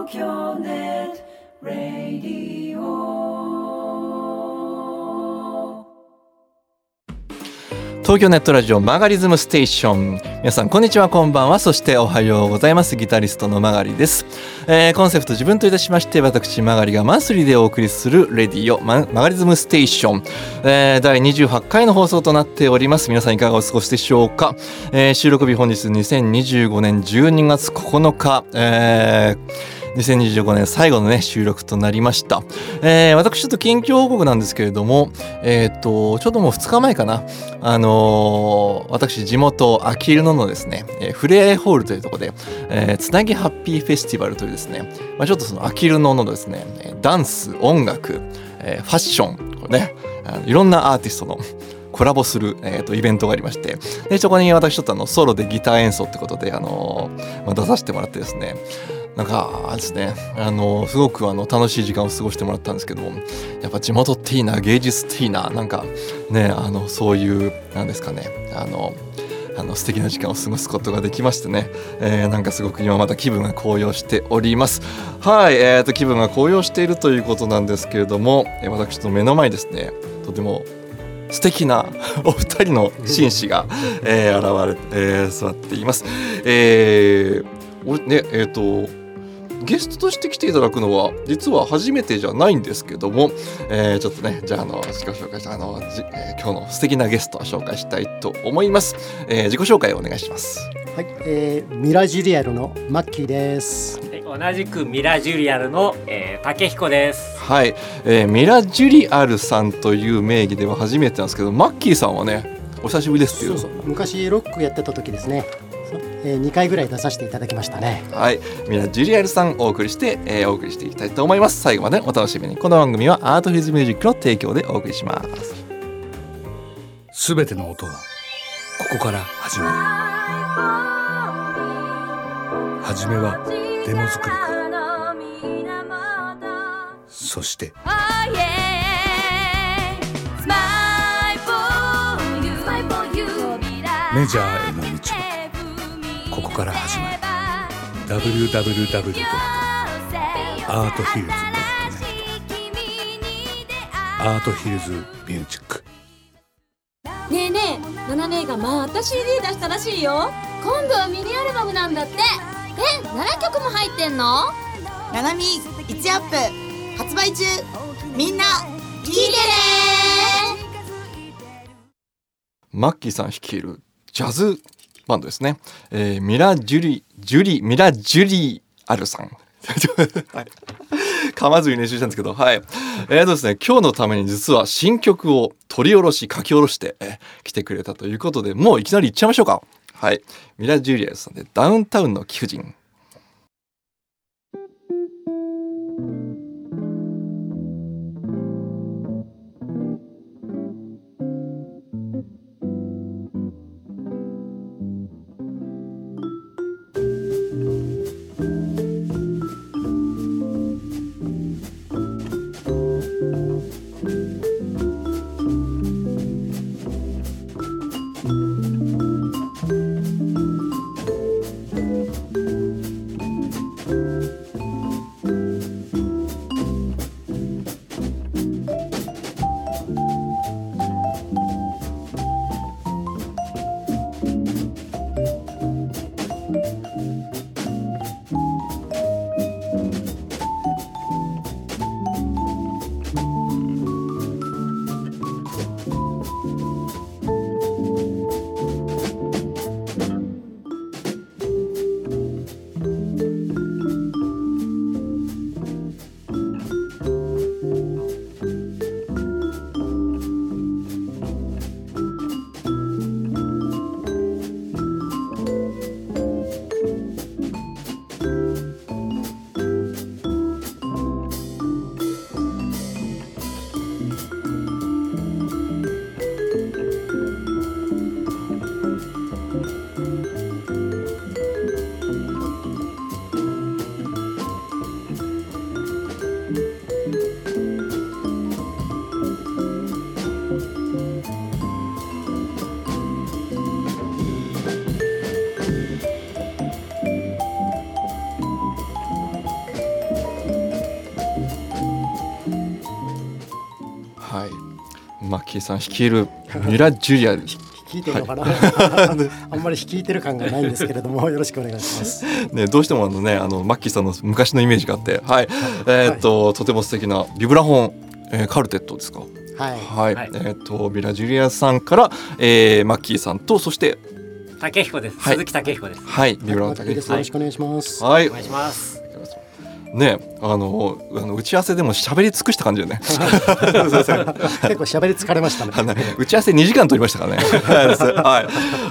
東京ネットラディオ。東京ネットラジオマガリズムステーション。皆さんこんにちは、こんばんは、そしておはようございます。ギタリストのマガリです。コンセプト自分といたしまして、私マガリがマンスリーでお送りするレディオマガリズムステーション、第28回の放送となっております。皆さんいかがお過ごしでしょうか。収録日本日2025年12月9日、2025年最後のね収録となりました。私ちょっと近況報告なんですけれども、ちょうどもう2日前かな、私地元あきる野のですね、フレアホールというところで、つなぎハッピーフェスティバルというですね、ちょっとそのあきる野のですね、ダンス、音楽、ファッション、これね、いろんなアーティストのコラボする、イベントがありまして、でそこに私ちょっとソロでギター演奏ってことで、出させてもらってですね、なんかですね、すごく楽しい時間を過ごしてもらったんですけども、やっぱ地元っていいな、芸術っていいな、なんかね、そういうなんですかね、素敵な時間を過ごすことができましてね、なんかすごく今また気分が高揚しております。はい、気分が高揚しているということなんですけれども、私の目の前にですね、とても素敵なお二人の紳士が、現れ、座っています。ゲストとして来ていただくのは実は初めてじゃないんですけども、ちょっとね、じゃあ自己紹介した今日の素敵なゲストを紹介したいと思います。自己紹介をお願いします。 はい、ミラジュリアルのマッキーです。 同じくミラジュリアルの、竹彦です。 はい、ミラジュリアルさんという名義では初めてなんですけど、マッキーさんはねお久しぶりですっていう。 そう昔ロックやってた時ですね、2回ぐらい出させていただきましたね。 はい、ミラジュリアルさんお送りしていきたいと思います。最後までお楽しみに。この番組はアートフィズミュージックの提供でお送りします。 すべての音はここから始まる。初めはデモ作りか、そしてメジャーへの道はここから始まる。 www.arthils.net アートヒルズミュージック。 ねえねえ、ナナ姉がまた CD 出したらしいよ。今度はミニアルバムなんだって。7曲も入ってんの？ ナナミ1アップ発売中。みんな聴いてね。 マッキーさん率いるジャズバンドですね、ミラジュリアルさんはい、噛まずに練習したんですけど、はい、ですね、今日のために実は新曲を取り下ろし書き下ろして、来てくれたということで、もういきなりいっちゃいましょうか。はい、ミラジュリアルさんでダウンタウンの貴婦人。 マッキーさん率いるミラ・ジュリアル率いてるのかな、あんまり率いてる感がないんですけれどもよろしくお願いします。 ね、どうしてもマッキーさんの昔のイメージがあって、はい、とても素敵なビブラフォン、カルテットですか。はい、ミラ・ジュリアさんから、マッキーさんとそして竹彦です、 はい、 鈴木竹彦です。 はい、ビブラフォン竹彦です。よろしくお願いします。 はい、 お願いします。 ね、打ち合わせでも喋り尽くした感じよね。 結構喋り疲れましたね。 打ち合わせ2時間取りましたからね。はい、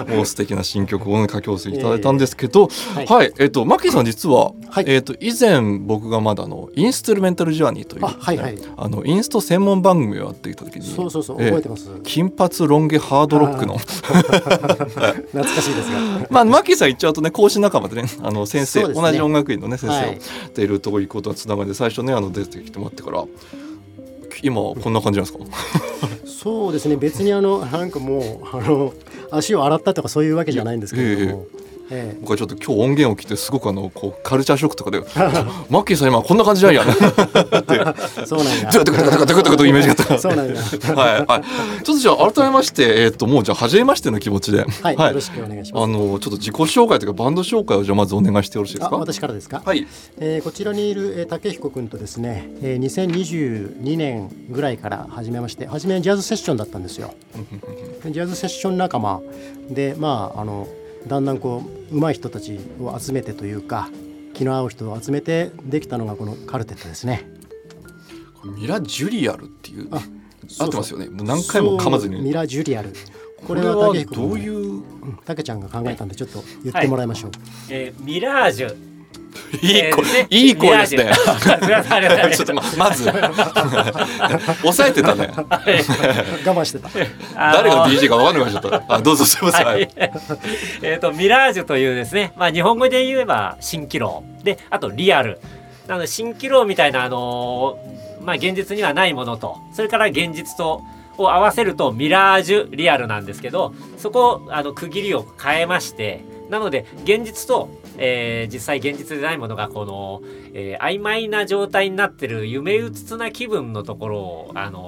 もう素敵な新曲を書き下ろしていただいたんですけど、はい、マッキーさん実は、はい、以前僕がまだインストゥルメンタルジャーニーという、 はいはい、 インスト専門番組をやっていた時に、 そう覚えてます。 金髪ロン毛ハードロックの懐かしいですが、 マッキーさん言っちゃうとね、講師仲間でね、先生、 ね、 同じ音楽院のね先生を、 はい、 でいるということはつながりで最初ね出てきてもらってから今こんな感じなんですか？ そうですね、別になんかもう足を洗ったとかそういうわけじゃないんですけれども、 僕はちょっと今日音源を聞いてすごくこうカルチャーショックとかでマッキーさん今こんな感じじゃんやそうなんやドクドクドクドクドクとイメージがあったそうなんやはいはい、ちょっとじゃあ改めましてもうじゃあ初めましての気持ちで、 はい、よろしくお願いします。 ちょっと自己紹介というかバンド紹介をじゃあまずお願いしてよろしいですか？ 私からですか？ はい、 こちらにいる竹彦君とですね、2022年ぐらいから始めまして、初めジャズセッションだったんですよ。ジャズセッション仲間で、だんだんこう上手い人たちを集めてというか気の合う人を集めてできたのがこのカルテットですね。 ミラ・ジュリアルっていう合ってますよね。もう何回も噛まずにミラ・ジュリアル、 これは竹彦君どういう竹ちゃんが考えたんでちょっと言ってもらいましょう。 ミラージュいい声ですね。ちょっとまず抑えてたね。 我慢してた。 誰が DJ か分かんなくなっちゃった。どうぞすいません。はい、 ミラージュというですね、日本語で言えば蜃気楼で、あとリアルなので蜃気楼みたいな現実にはないものと、それから現実とを合わせるとミラージュリアルなんですけど、そこを区切りを変えまして、なので現実と、実際現実でないものがこの、曖昧な状態になってる夢うつつな気分のところを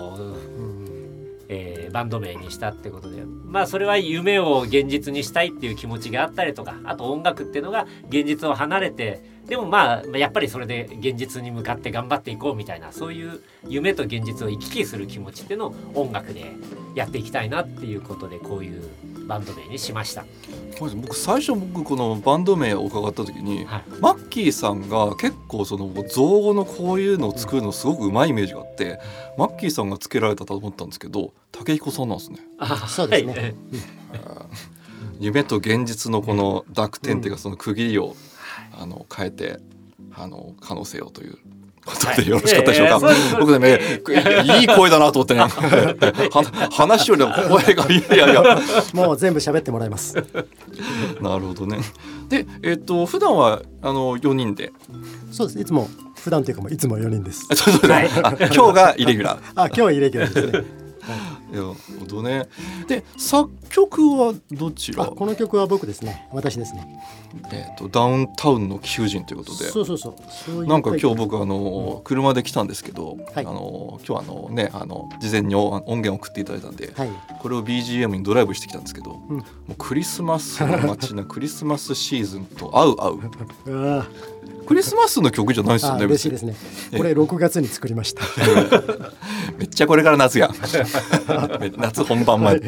バンド名にしたってことで、それは夢を現実にしたいっていう気持ちがあったりとか、あと音楽っていうのが現実を離れて、でもやっぱりそれで現実に向かって頑張っていこうみたいな、そういう夢と現実を行き来する気持ちっていうのを音楽でやっていきたいなっていうことで、こういうバンド名にしました。 最初このバンド名を伺った時に、はい、マッキーさんが結構造語のこういうのを作るのすごくうまいイメージがあって、マッキーさんがつけられたと思ったんですけど、竹彦さんなんですね。 そうですね。 夢と現実のこの濁点っていうか、その区切りを変えて可能性をということでよろしかったでしょうか？僕ね、いい声だなと思ってね話よりも声がいやもう全部喋ってもらいます。 なるほどね。で、普段は4人で。 そうです。いつも普段というかいつも4人です。 今日がイレギュラー。 今日はイレギュラーですね。 なるほどね。で、作曲はどちら？ この曲は僕ですね。私ですね。 ダウンタウンの貴婦人ということで。 そうなんか今日僕車で来たんですけど、はい、今日ね事前に音源を送っていただいたんで、はい、これを BGM にドライブしてきたんですけど、もうクリスマスの街なクリスマスシーズンと合うクリスマスの曲じゃないですよね。 嬉しいですね。これ6月に作りました。 めっちゃこれから夏や夏本番前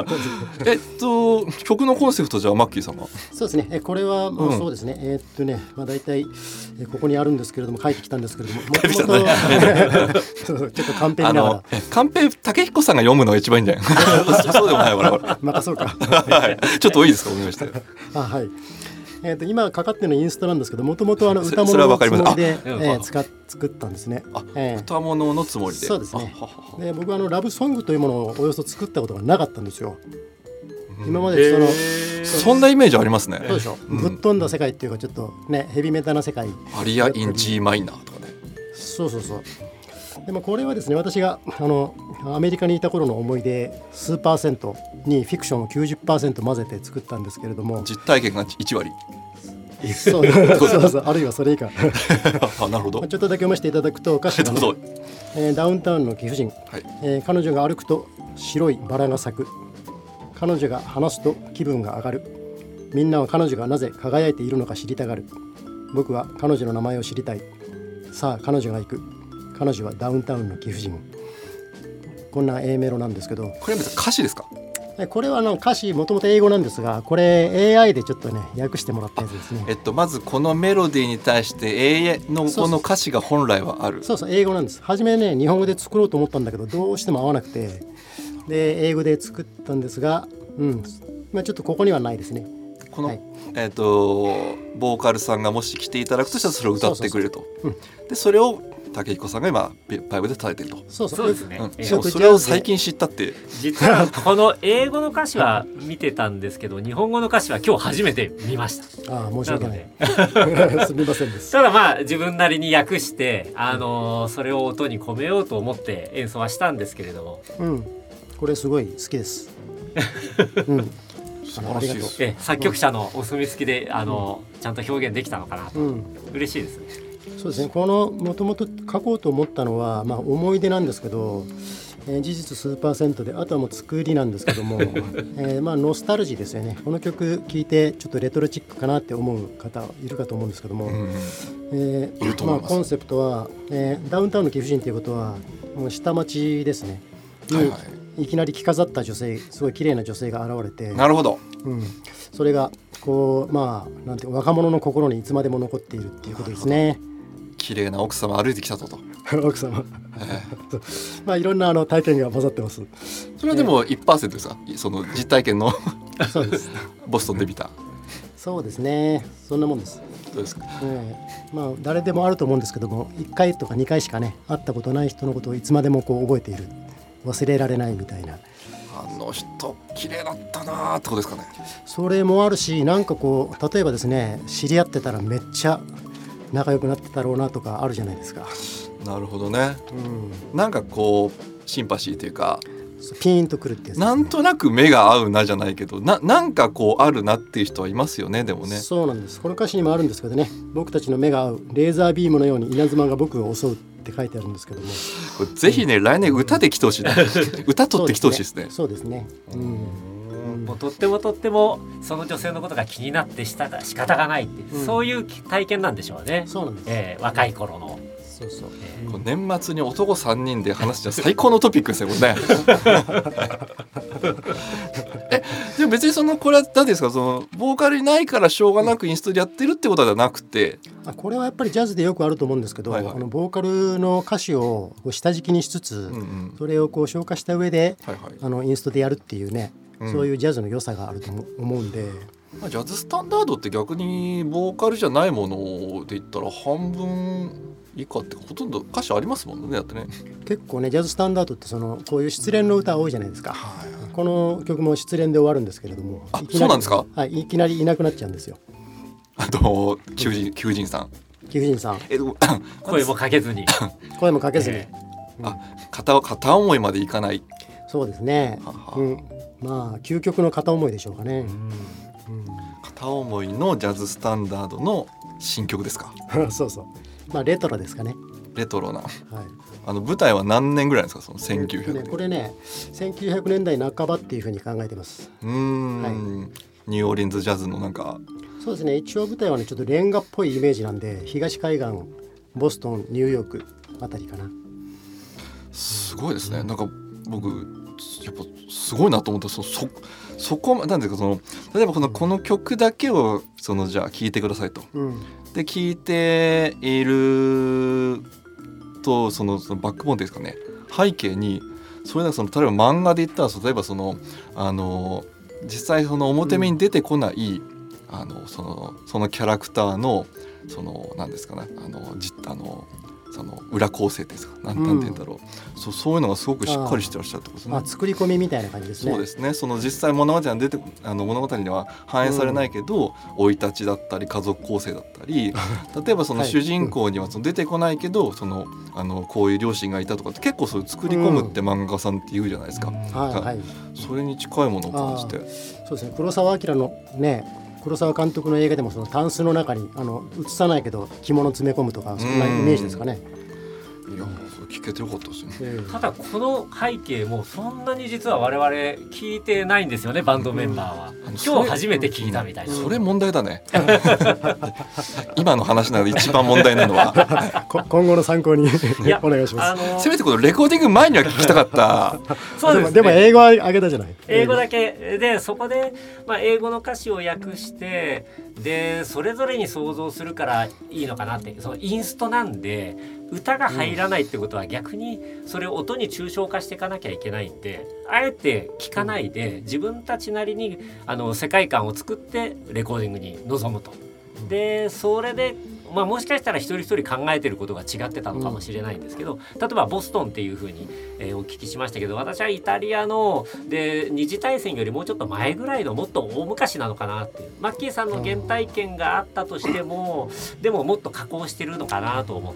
曲のコンセプトじゃあマッキーさんは？そうですね、これはそうですね、だいたいここにあるんですけれども、書いてきたんですけれども、もともとちょっとカンペ見ながらカンペ竹彦さんが読むのが一番いいんじゃないそうでもないわ任そうかちょっといいですか、お願いして。 はい。今かかってるのインストなんですけど、もともと歌物のつもりで作ったんですね。 歌物のつもりで。 そうですね。で、僕はラブソングというものをおよそ作ったことがなかったんですよ。今までそんなイメージありますね。 そうでしょ。ぶっ飛んだ世界っていうか、ちょっとねヘビメタな世界。 アリア・イン・ G マイナーとかね。 そう。でもこれはですね、私がアメリカにいた頃の思い出数%にフィクションを 90% 混ぜて作ったんですけれども、 実体験が1割そうあるいはそれ以下なるほど。 ちょっとだけ読ませていただくと、歌詞が、ダウンタウンの貴婦人、はい、彼女が歩くと白いバラが咲く。彼女が話すと気分が上がる。みんなは彼女がなぜ輝いているのか知りたがる。僕は彼女の名前を知りたい。さあ彼女が行く。彼女はダウンタウンの貴婦人。こんな A メロなんですけど、 これは別に歌詞ですか？ これは歌詞もともと英語なんですが、これ AI でちょっとね訳してもらったやつですね。 まずこのメロディーに対して英語の歌詞が本来はある。 そうそう英語なんです。初めね日本語で作ろうと思ったんだけどどうしても合わなくて、で英語で作ったんですが、まあ、ちょっとここにはないですね。 この、 はいボーカルさんがもし来ていただくとしたらそれを歌ってくれると。でそれを武彦さんが今パイプで叩いてると。 そうですね。 しかもそれを最近知ったって。 実はこの英語の歌詞は見てたんですけど、日本語の歌詞は今日初めて見ました。 ああ申し訳ない。すみませんです。 ただまあ自分なりに訳して、それを音に込めようと思って演奏はしたんですけれども、 これすごい好きです。 素晴らしいです。 作曲者のお墨付きでちゃんと表現できたのかなと、嬉しいですね。 そうですね。このもともと書こうと思ったのは、まあ、思い出なんですけど、事実数%で、あとはもう作りなんですけども、まあノスタルジーですよね。この曲聴いてちょっとレトロチックかなって思う方いるかと思うんですけども、まあ、コンセプトは、ダウンタウンの貴婦人ということはもう下町ですね。いきなり着飾った女性、すごい綺麗な女性が現れて、 なるほど、 それがこうまあなんていう若者の心にいつまでも残っているっていうことですね。 綺麗な奥様歩いてきたと奥様、まあいろんな体験が混ざってます。 それはでも 1% ですか、その実体験のそうですボストンで見た。 そうですね、そんなもんです。 そうですか。 まあ誰でもあると思うんですけども、1回とか2回しかね会ったことない人のことをいつまでもこう覚えている、忘れられないみたいな。 あの人綺麗だったなってことですかね。 それもあるし、なんかこう例えばですね、知り合ってたらめっちゃ仲良くなってたろうなとかあるじゃないですか。 なるほどね、なんかこうシンパシーというかピーンとくるってやつですね。 なんとなく目が合うなじゃないけど、なんかこうあるなっていう人はいますよね。でもね、 そうなんです。この歌詞にもあるんですけどね、僕たちの目が合うレーザービームのように稲妻が僕を襲うって書いてあるんですけども、 これぜひね、来年歌で来てほしいな歌取ってきてほしいですね。 そうですね。 もうとってもその女性のことが気になって仕方がないって、そういう体験なんでしょうね。 そうなんです。 若い頃の。 そうそう。 これ年末に男3人で話した最高のトピックですねこれね。でも別にこれは何ですか、ボーカルにないからしょうがなくインストでやってるってことではなくて、 これはやっぱりジャズでよくあると思うんですけど、ボーカルの歌詞を下敷きにしつつ、それをこう消化した上で、インストでやるっていうね、そういうジャズの良さがあると思うんで、 ジャズスタンダードって逆にボーカルじゃないもので言ったら半分以下ってほとんど歌詞ありますもんね。だってね、 結構ねジャズスタンダードってこういう失恋の歌多いじゃないですか。この曲も失恋で終わるんですけれども、 そうなんですか。 はい、いきなりいなくなっちゃうんですよ。 求人さん、 声もかけずに声もかけずに、 片思いまでいかない。 そうですね。まあ究極の片思いでしょうかね。 片思いのジャズスタンダードの新曲ですか。 そうそう、まあレトロですかね。 レトロな、舞台は何年ぐらいですか、その1900年。 これね1900年代半ばっていうふうに考えてます。 ニューオーリンズジャズのなんか、 そうですね、一応舞台はねちょっとレンガっぽいイメージなんで、東海岸、ボストン、ニューヨークあたりかな。 すごいですね。なんか僕やっぱすごいなと思った。そこなんですか、例えばこの曲だけをじゃあ聴いてくださいと、で聴いているとそのバックボーンですかね、背景にそれ例えば漫画で言ったら、例えば実際表面に出てこない、そのキャラクターの何ですかね、裏構成ですか、なんて言うんだろう、そういうのがすごくしっかりしてらっしゃるってことですね。 作り込みみたいな感じですね。 そうですね。実際物語には反映されないけど、生い立ちだったり家族構成だったり、例えば主人公には出てこないけどこういう両親がいたとかって結構それ作り込むって漫画家さんって言うじゃないですか。それに近いものを感じて。 そうですね。黒澤明のね、黒澤監督の映画でもタンスの中に映さないけど着物詰め込むとか、そんなイメージですかね。 いや聞けてよかったですね。 ただこの背景もそんなに実は我々聞いてないんですよね、バンドメンバーは。今日初めて聞いたみたいな。 それ問題だね今の話なので一番問題なのは今後の参考にお願いします。 せめてこのレコーディング前には聞きたかったそうですね、 でも英語はあげたじゃない。 英語だけで、そこで、英語の歌詞を訳してでそれぞれに想像するからいいのかなって。そのインストなんで歌が入らないってことは逆にそれを音に抽象化していかなきゃいけないんで、あえて聞かないで自分たちなりに世界観を作ってレコーディングに臨むと。でそれでもしかしたら一人一人考えてることが違ってたのかもしれないんですけど、例えばボストンっていうふうに、お聞きしましたけど、私はイタリアので二次大戦よりもうちょっと前ぐらいのもっと大昔なのかなっていう。マッキーさんの原体験があったとしてもでももっと加工してるのかなと思って、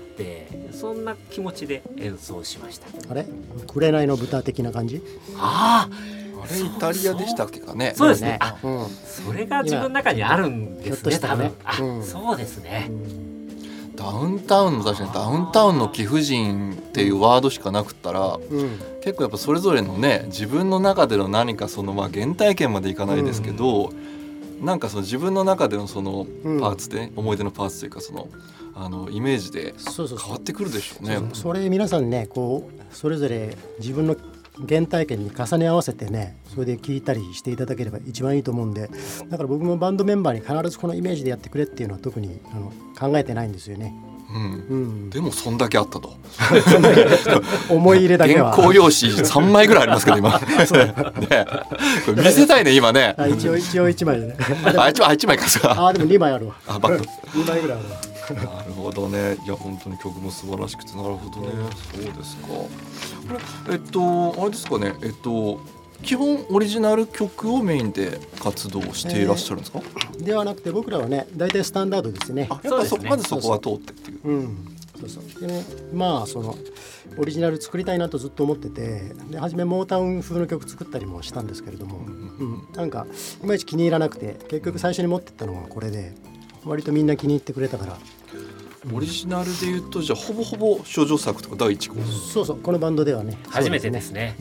そんな気持ちで演奏しました。 あれ紅の豚的な感じ。 あれイタリアでしたっけかね。 そうですね。 うん、 それが自分の中にあるんですね。多分。そうですね。 ダウンタウンの確かにダウンタウンの貴婦人っていうワードしかなくったら、結構やっぱそれぞれのね自分の中での何かその原体験までいかないですけど、なんかその自分の中でのそのパーツで、思い出のパーツというかそのイメージで変わってくるでしょうね。 それ皆さんねこうそれぞれ自分の原体験に重ね合わせてね、それで聞いたりしていただければ一番いいと思うんで、だから僕もバンドメンバーに必ずこのイメージでやってくれっていうのは特に考えてないんですよね。 でもそんだけあったと思い入れだけは原稿用紙3枚ぐらいありますけど今ね、これ見せたいね今ね。 一応1枚でね 1枚かさでも2枚あるわ。 バッと 2枚ぐらいあるわ。 なるほどね。いや本当に曲も素晴らしくて、なるほどね。そうですか。これあれですかね。基本オリジナル曲をメインで活動していらっしゃるんですか。 ではなくて僕らはね大体スタンダードですね。 やっぱまずそこは通ってっていう。 でね、そのオリジナル作りたいなとずっと思ってて、で初めモータウン風の曲作ったりもしたんですけれども、なんかいまいち気に入らなくて、結局最初に持ってったのはこれで割とみんな気に入ってくれたから。 オリジナルで言うとじゃあほぼほぼ処女作とか第一号。 そうこのバンドではね初めてですね。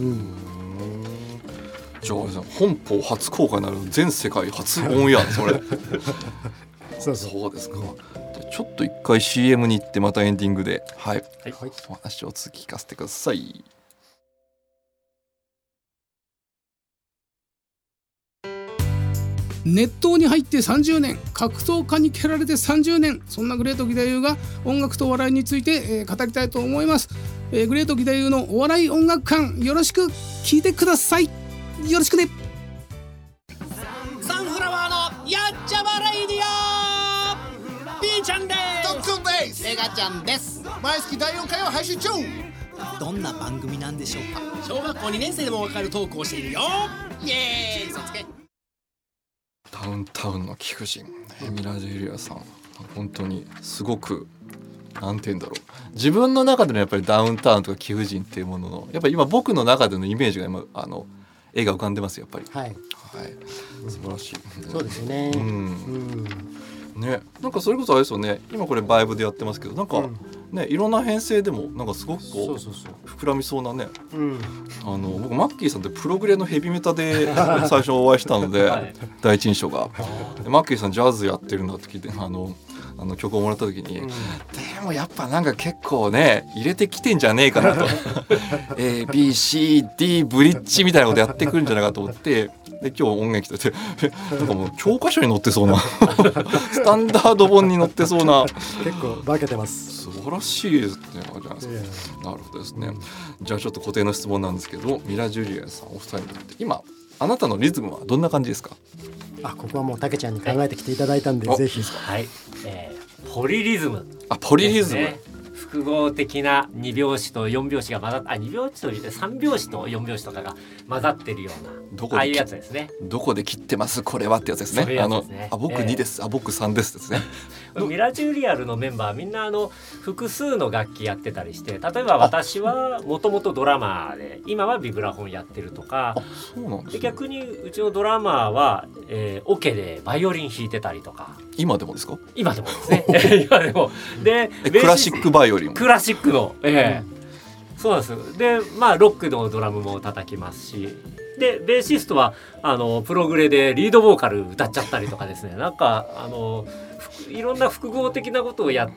じゃあ本邦初公開になる全世界初オンエアそれそうですか。じゃあちょっと一回 CM に行ってまたエンディングでお話を続き聞かせてください。 熱湯に入って30年、格闘家に蹴られて30年、そんなグレート義太夫が音楽と笑いについて、語りたいと思います。グレート義太夫のお笑い音楽館、よろしく聞いてください。よろしくね。 サンフラワーのやっちゃわレイディオ、 B ちゃんです。 特訓です。 レガちゃんです。 毎月第4回を配信中。 どんな番組なんでしょうか。小学校2年生でもわかるトークをしているよ。イエーイ、そつけ。 ダウンタウンの貴婦人、ミラ・ジェリアさん本当にすごくなんて言うんだろう、自分の中でのやっぱりダウンタウンとか貴婦人っていうもののやっぱり今僕の中でのイメージが今絵が浮かんでますやっぱり。素晴らしい。 そうですよね。 ね、なんかそれこそあれですよね、今これバイブでやってますけどなんか、いろんな編成でもなんかすごくこう膨らみそうなね、僕マッキーさんってプログレのヘビメタで最初お会いしたので、第一印象がマッキーさんジャズやってるんだって聞いて曲をもらった時に、でもやっぱなんか結構ね入れてきてんじゃねえかなとABCD ブリッジみたいなことやってくるんじゃないかと思って、で今日音源来てなんかもう教科書に載ってそうなスタンダード本に載ってそうな結構化けてます。 素晴らしいですね。なるほどですね。じゃあちょっと固定の質問なんですけど、ミラ・ジュリアさんお二人にとって今あなたのリズムはどんな感じですか。 ここはもうたけちゃんに考えてきていただいたんで、ぜひ。 ポリリズム。 ポリリズム。 複合的な2拍子と4拍子が混ざって、2拍子と3拍子と4拍子とかが混ざってるようなああいうやつですね。 どこで切ってますこれはってやつですね。僕2です、僕3ですですね。 ミラ・ジュリアルのメンバーみんな複数の楽器やってたりして、例えば私はもともとドラマーで今はビブラフォンやってるとか。 そうなんですね。 逆にうちのドラマーは、オケでバイオリン弾いてたりとか。 今でもですか。 今でもですね今でもでクラシックバイオリン、 クラシックの、 そうなんですよ。でまあロックのドラムも叩きますし、でベーシストはプログレでリードボーカル歌っちゃったりとかですね、なんかいろんな複合的なことをやって、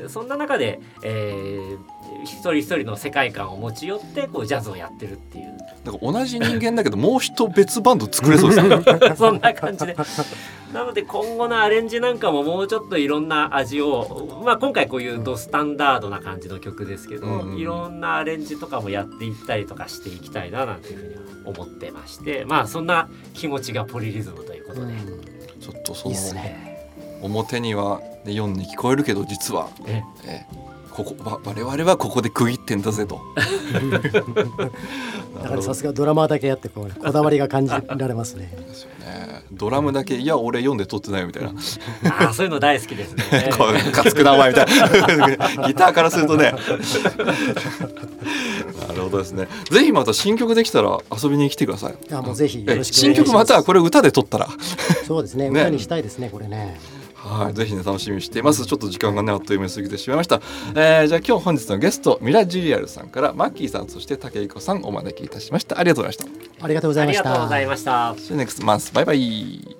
そんな中で、一人一人の世界観を持ち寄ってこうジャズをやってるっていう。 なんか同じ人間だけどもう一別バンド作れそうですねそんな感じでなので今後のアレンジなんかももうちょっといろんな味を、まあ、今回こういうドスタンダードな感じの曲ですけど、いろんなアレンジとかもやっていったりとかしていきたいななんていうふうには思ってまして、まあそんな気持ちがポリリズムということで、 ちょっとその表には4に聞こえるけど実はここ我々はここで区切ってんだぜとだからさすがドラマーだけやってこだわりが感じられますね。 ですよね。ドラムだけいや俺読んで撮ってないみたいなそういうの大好きですねかつくなお前みたいなギターからするとねなるほどですね。ぜひまた新曲できたら遊びに来てください。 もうぜひよろしくお願いします。 新曲またはこれ歌で撮ったらそうですね、歌にしたいですねこれね。 はい、ぜひね楽しみにしています。ちょっと時間がねあっという間に過ぎてしまいました。じゃあ今日本日のゲストミラ・ジュリアルさんからマッキーさんそして武井子さんお招きいたしました。ありがとうございました。 ありがとうございました。 ありがとうございました。 See you next month. バイバイ。